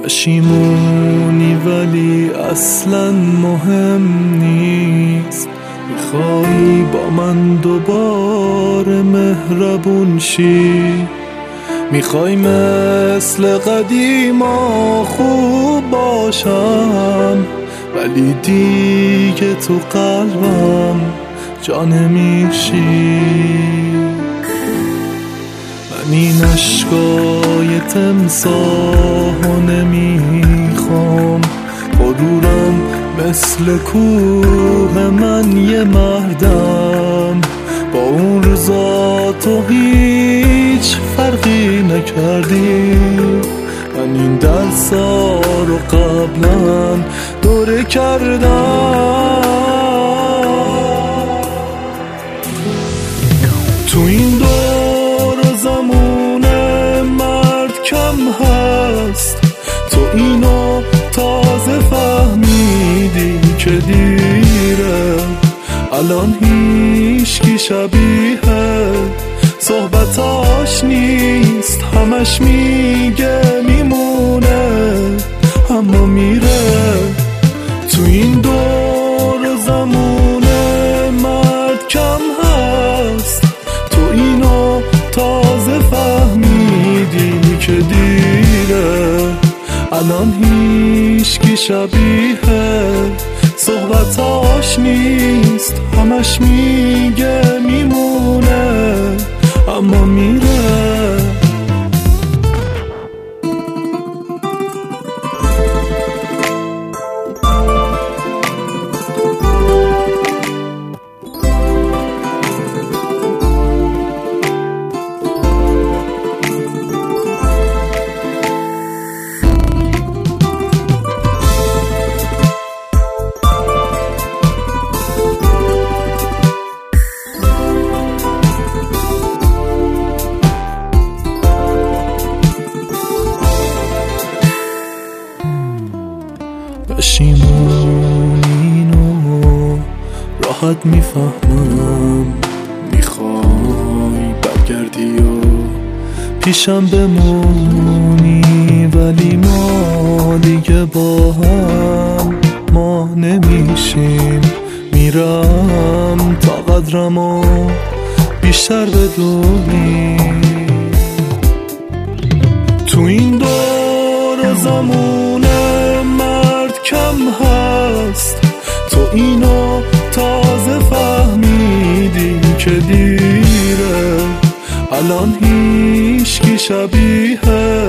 پشیمونی ولی اصلا مهم نیست. میخوای با من دوباره مهربون شی، میخوای مثل قدیما خوب باشم، ولی دیگه تو قلبم جا نمیشی. من این عشقای تمساحو نمیخوام، غرورم مثل کوه، من یه مردم. با اون روزا تو هیچ فرقی نکردی، من این درسا رو قبلا دوره کردم. تو این دور و زمان مرد کم هست، تو اینو تازه فهمیدی که دیره. الان هیچکی شبیه صحبتاش نیست، همش میگه میمونه اما میره. تو این دور و زمان مرد کم هست، تو اینو تازه فهمیدی که دیره. الان هیچکی شبیه صحبتاش نیست، همش میگه میمونه اما میره. پشیمونینو راحت میفهمم، میخوای برگردی و پیشم بمونی، ولی ما دیگه با هم ما نمیشیم. میرم تا قدرمو بیشتر بدونی. تو این دور و زمان کم هست، تو اینو تازه فهمیدی که دیره. الان هیچکی شبیه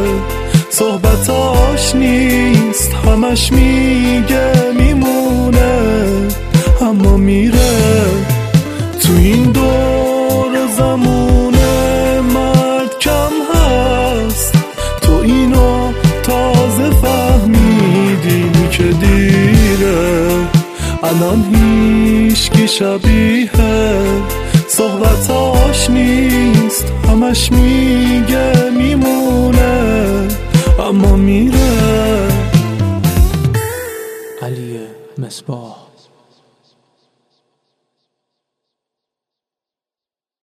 صحبتاش نیست، همش میگه میمونه اما میره. تو این دور و زمان مرد کم هست، تو اینو تازه فهمیدی که دیره. الان هیچکی شبیه صحبتاش نیست، همش میگه میمونه اما میره. علی مصباح.